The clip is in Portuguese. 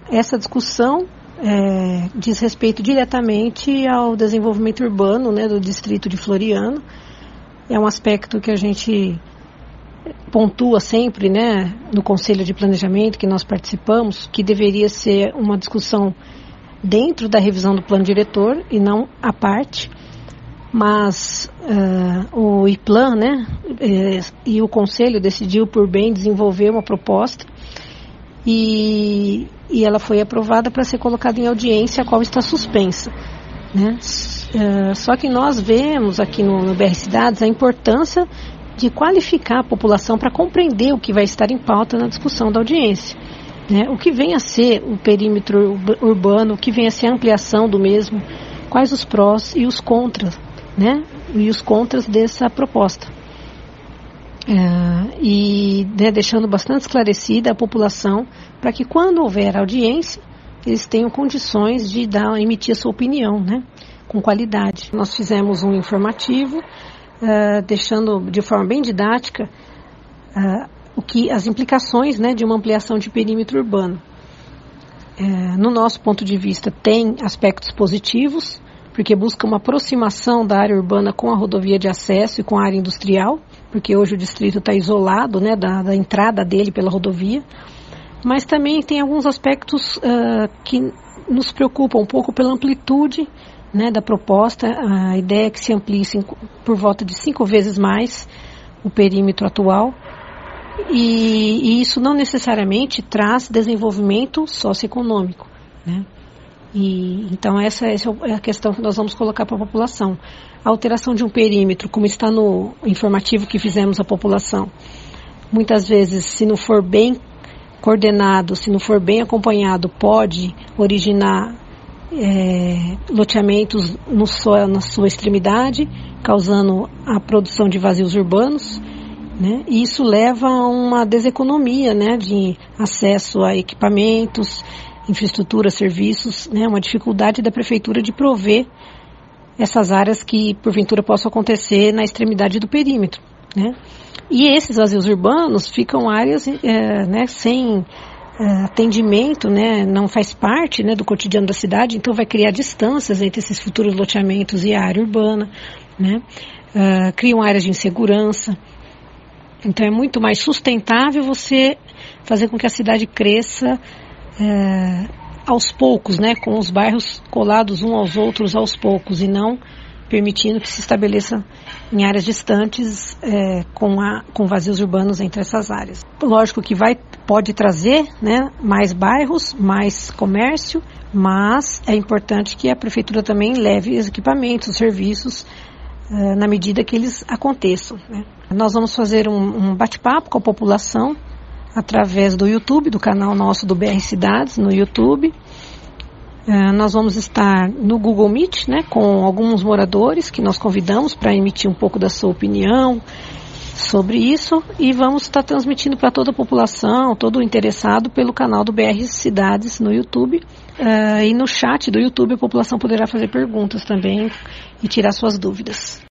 essa discussão diz respeito diretamente ao desenvolvimento urbano, né, do distrito de Floriano. É um aspecto que a gente pontua sempre, né, no Conselho de Planejamento que nós participamos, que deveria ser uma discussão dentro da revisão do plano diretor e não à parte, mas o IPLAN, né, e o Conselho decidiu por bem desenvolver uma proposta e ela foi aprovada para ser colocada em audiência, a qual está suspensa, né? Só que nós vemos aqui no BR Cidades a importância de qualificar a população para compreender o que vai estar em pauta na discussão da audiência, né? O que vem a ser o perímetro urbano, o que vem a ser a ampliação do mesmo, quais os prós e os contras, né? E os contras dessa proposta. Né, deixando bastante esclarecida a população para que quando houver audiência eles tenham condições de emitir a sua opinião, né, com qualidade. Nós fizemos um informativo deixando de forma bem didática as implicações, né, de uma ampliação de perímetro urbano. No nosso ponto de vista tem aspectos positivos, porque busca uma aproximação da área urbana com a rodovia de acesso e com a área industrial, porque hoje o distrito está isolado, né, da entrada dele pela rodovia, mas também tem alguns aspectos que nos preocupam um pouco pela amplitude, né, da proposta. A ideia é que se amplie por volta de 5 vezes mais o perímetro atual, e isso não necessariamente traz desenvolvimento socioeconômico, né? Então essa é a questão que nós vamos colocar para a população. A alteração de um perímetro, como está no informativo que fizemos à população, muitas vezes, se não for bem coordenado, se não for bem acompanhado, pode originar loteamentos na sua extremidade, causando a produção de vazios urbanos, né? E isso leva a uma deseconomia, né, de acesso a equipamentos, infraestrutura, serviços, né, uma dificuldade da prefeitura de prover essas áreas que porventura possam acontecer na extremidade do perímetro, né? E esses vazios urbanos ficam áreas né, sem atendimento, né, não faz parte, né, do cotidiano da cidade, então vai criar distâncias entre esses futuros loteamentos e a área urbana, né? Criam áreas de insegurança. Então é muito mais sustentável você fazer com que a cidade cresça aos poucos, né, com os bairros colados uns aos outros aos poucos, e não permitindo que se estabeleça em áreas distantes com vazios urbanos entre essas áreas. Lógico que pode trazer, né, mais bairros, mais comércio, mas é importante que a prefeitura também leve os equipamentos, os serviços, na medida que eles aconteçam, né? Nós vamos fazer um bate-papo com a população através do YouTube, do canal nosso do BR Cidades, no YouTube. Nós vamos estar no Google Meet, né, com alguns moradores que nós convidamos para emitir um pouco da sua opinião sobre isso, e vamos estar transmitindo para toda a população, todo o interessado, pelo canal do BR Cidades no YouTube. E no chat do YouTube a população poderá fazer perguntas também e tirar suas dúvidas.